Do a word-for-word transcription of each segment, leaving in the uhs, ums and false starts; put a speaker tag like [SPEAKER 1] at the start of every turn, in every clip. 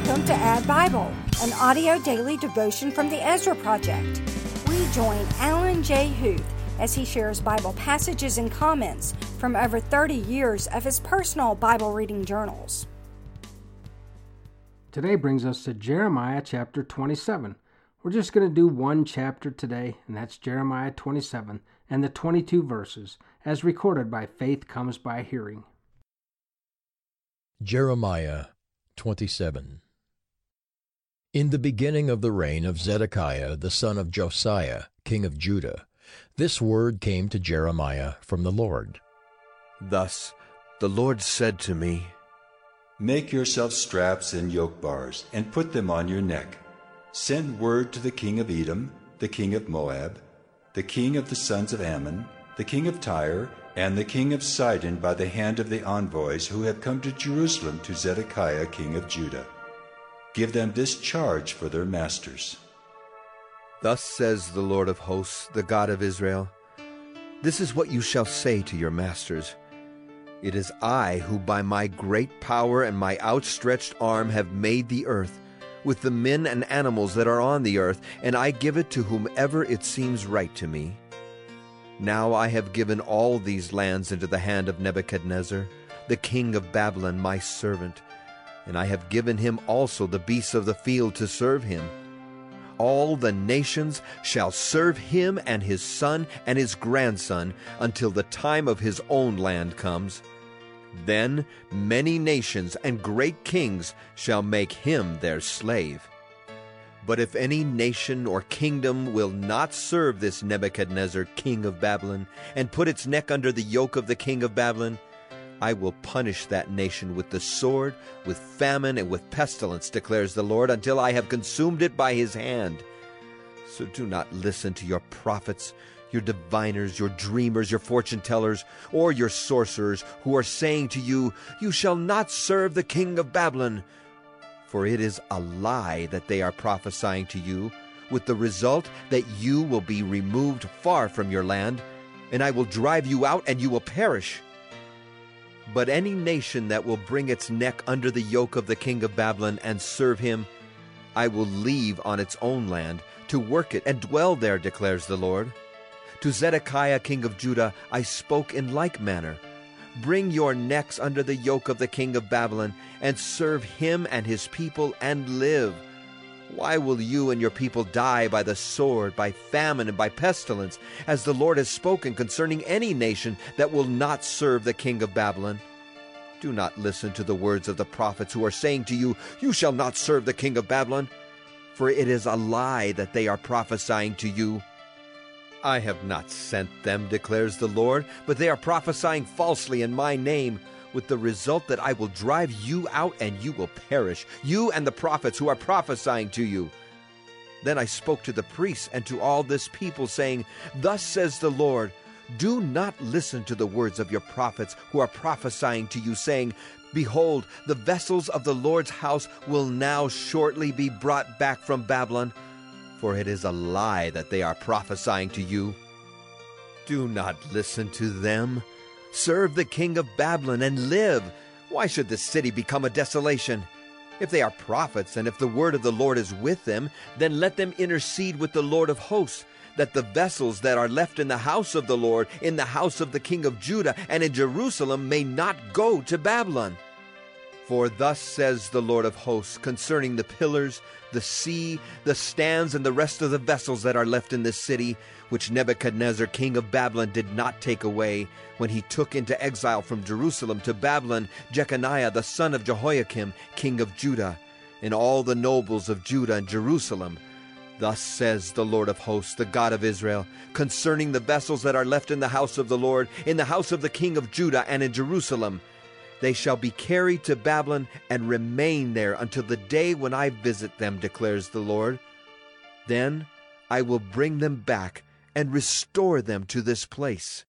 [SPEAKER 1] Welcome to Add Bible, an audio daily devotion from the Ezra Project. We join Alan J. Huth as he shares Bible passages and comments from over thirty years of his personal Bible reading journals.
[SPEAKER 2] Today brings us to Jeremiah chapter twenty-seven. We're just going to do one chapter today, and that's Jeremiah twenty-seven and the twenty-two verses, as recorded by Faith Comes by Hearing.
[SPEAKER 3] Jeremiah twenty-seven. In the beginning of the reign of Zedekiah the son of Josiah, king of Judah, this word came to Jeremiah from the Lord.
[SPEAKER 4] Thus the Lord said to me,
[SPEAKER 5] Make yourself straps and yoke bars, and put them on your neck. Send word to the king of Edom, the king of Moab, the king of the sons of Ammon, the king of Tyre, and the king of Sidon by the hand of the envoys who have come to Jerusalem to Zedekiah king of Judah. Give them this charge for their masters.
[SPEAKER 4] Thus says the Lord of hosts, the God of Israel, This is what you shall say to your masters. It is I who by my great power and my outstretched arm have made the earth, with the men and animals that are on the earth, and I give it to whomever it seems right to me. Now I have given all these lands into the hand of Nebuchadnezzar, the king of Babylon, my servant, and I have given him also the beasts of the field to serve him. All the nations shall serve him and his son and his grandson until the time of his own land comes. Then many nations and great kings shall make him their slave. But if any nation or kingdom will not serve this Nebuchadnezzar, king of Babylon, and put its neck under the yoke of the king of Babylon, I will punish that nation with the sword, with famine, and with pestilence, declares the Lord, until I have consumed it by his hand. So do not listen to your prophets, your diviners, your dreamers, your fortune-tellers, or your sorcerers, who are saying to you, You shall not serve the king of Babylon. For it is a lie that they are prophesying to you, with the result that you will be removed far from your land, and I will drive you out, and you will perish. But any nation that will bring its neck under the yoke of the king of Babylon and serve him, I will leave on its own land, to work it and dwell there, declares the Lord. To Zedekiah king of Judah I spoke in like manner. Bring your necks under the yoke of the king of Babylon, and serve him and his people, and live. Why will you and your people die by the sword, by famine, and by pestilence, as the Lord has spoken concerning any nation that will not serve the king of Babylon? Do not listen to the words of the prophets who are saying to you, You shall not serve the king of Babylon, for it is a lie that they are prophesying to you. I have not sent them, declares the Lord, but they are prophesying falsely in my name, with the result that I will drive you out and you will perish, you and the prophets who are prophesying to you. Then I spoke to the priests and to all this people, saying, Thus says the Lord, Do not listen to the words of your prophets who are prophesying to you, saying, Behold, the vessels of the Lord's house will now shortly be brought back from Babylon. For it is a lie that they are prophesying to you. Do not listen to them. Serve the king of Babylon and live. Why should this city become a desolation? If they are prophets, and if the word of the Lord is with them, then let them intercede with the Lord of hosts, that the vessels that are left in the house of the Lord, in the house of the king of Judah, and in Jerusalem may not go to Babylon. For thus says the Lord of hosts concerning the pillars, the sea, the stands, and the rest of the vessels that are left in this city, which Nebuchadnezzar king of Babylon did not take away, when he took into exile from Jerusalem to Babylon Jeconiah the son of Jehoiakim, king of Judah, and all the nobles of Judah and Jerusalem. Thus says the Lord of hosts, the God of Israel, concerning the vessels that are left in the house of the Lord, in the house of the king of Judah, and in Jerusalem. They shall be carried to Babylon and remain there until the day when I visit them, declares the Lord. Then I will bring them back and restore them to this place.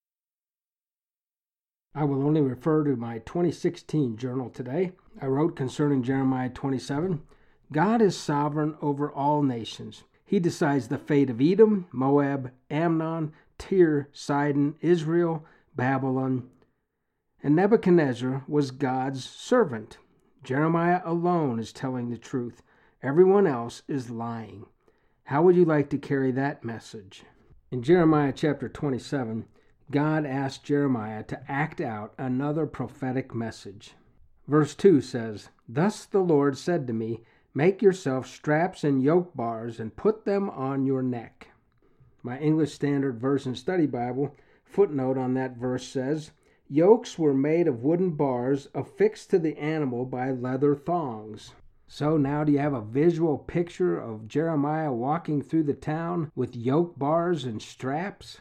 [SPEAKER 2] I will only refer to my twenty sixteen journal today. I wrote concerning Jeremiah twenty-seven, God is sovereign over all nations. He decides the fate of Edom, Moab, Ammon, Tyre, Sidon, Israel, Babylon. And Nebuchadnezzar was God's servant. Jeremiah alone is telling the truth. Everyone else is lying. How would you like to carry that message? In Jeremiah chapter twenty-seven, God asked Jeremiah to act out another prophetic message. Verse two says, "Thus the Lord said to me, make yourself straps and yoke bars and put them on your neck." My English Standard Version Study Bible footnote on that verse says, "Yokes were made of wooden bars affixed to the animal by leather thongs." So now do you have a visual picture of Jeremiah walking through the town with yoke bars and straps?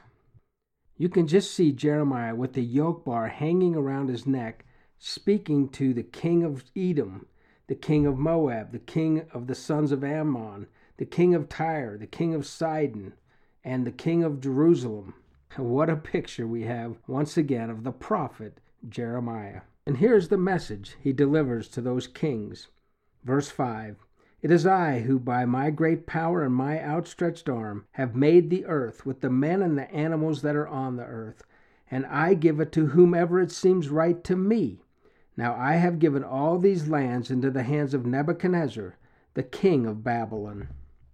[SPEAKER 2] You can just see Jeremiah with the yoke bar hanging around his neck, speaking to the king of Edom, the king of Moab, the king of the sons of Ammon, the king of Tyre, the king of Sidon, and the king of Jerusalem. What a picture we have once again of the prophet Jeremiah. And here's the message he delivers to those kings. Verse five, "It is I who by my great power and my outstretched arm have made the earth with the men and the animals that are on the earth, and I give it to whomever it seems right to me. Now I have given all these lands into the hands of Nebuchadnezzar, the king of Babylon."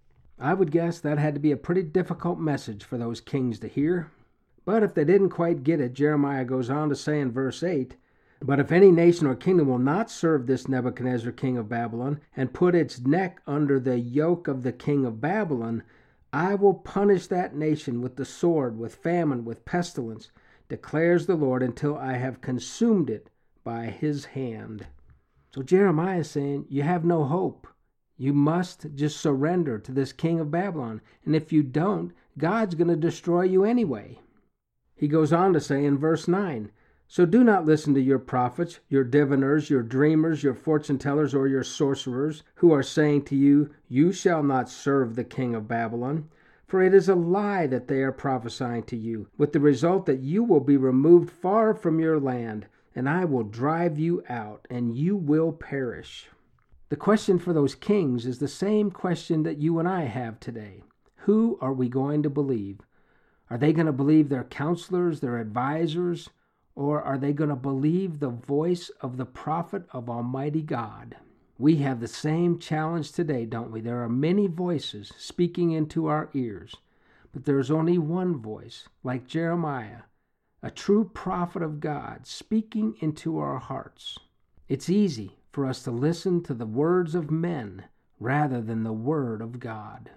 [SPEAKER 2] I would guess that had to be a pretty difficult message for those kings to hear. But if they didn't quite get it, Jeremiah goes on to say in verse eight, "But if any nation or kingdom will not serve this Nebuchadnezzar king of Babylon, and put its neck under the yoke of the king of Babylon, I will punish that nation with the sword, with famine, with pestilence, declares the Lord, until I have consumed it by his hand." So Jeremiah is saying, you have no hope. You must just surrender to this king of Babylon. And if you don't, God's going to destroy you anyway. He goes on to say in verse nine, "So do not listen to your prophets, your diviners, your dreamers, your fortune tellers, or your sorcerers, who are saying to you, 'You shall not serve the king of Babylon.' For it is a lie that they are prophesying to you, with the result that you will be removed far from your land, and I will drive you out, and you will perish." The question for those kings is the same question that you and I have today. Who are we going to believe? Are they going to believe their counselors, their advisors, or are they going to believe the voice of the prophet of Almighty God? We have the same challenge today, don't we? There are many voices speaking into our ears, but there's only one voice, like Jeremiah, a true prophet of God, speaking into our hearts. It's easy for us to listen to the words of men rather than the word of God.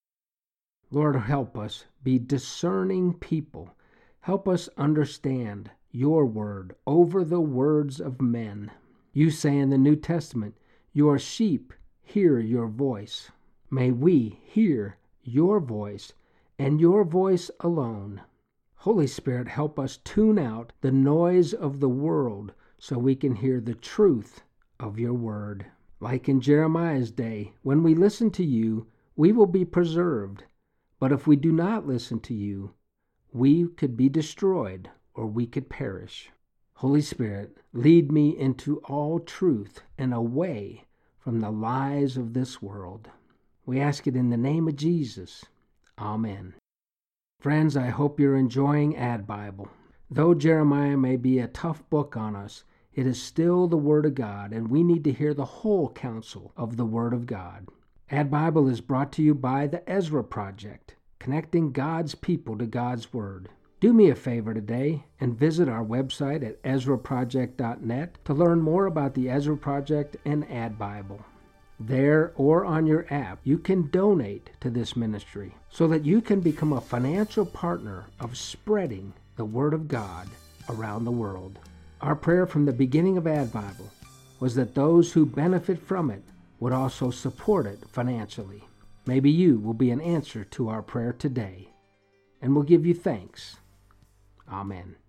[SPEAKER 2] Lord, help us be discerning people. Help us understand your word over the words of men. You say in the New Testament, "Your sheep hear your voice." May we hear your voice and your voice alone. Holy Spirit, help us tune out the noise of the world so we can hear the truth of your word. Like in Jeremiah's day, when we listen to you, we will be preserved. But if we do not listen to you, we could be destroyed or we could perish. Holy Spirit, lead me into all truth and away from the lies of this world. We ask it in the name of Jesus. Amen. Friends, I hope you're enjoying Ad Bible. Though Jeremiah may be a tough book on us, it is still the Word of God, and we need to hear the whole counsel of the Word of God. Ad Bible is brought to you by the Ezra Project, connecting God's people to God's Word. Do me a favor today and visit our website at ezra project dot net to learn more about the Ezra Project and Ad Bible. There or on your app, you can donate to this ministry so that you can become a financial partner of spreading the Word of God around the world. Our prayer from the beginning of Ad Bible was that those who benefit from it would also support it financially. Maybe you will be an answer to our prayer today, and we'll give you thanks. Amen.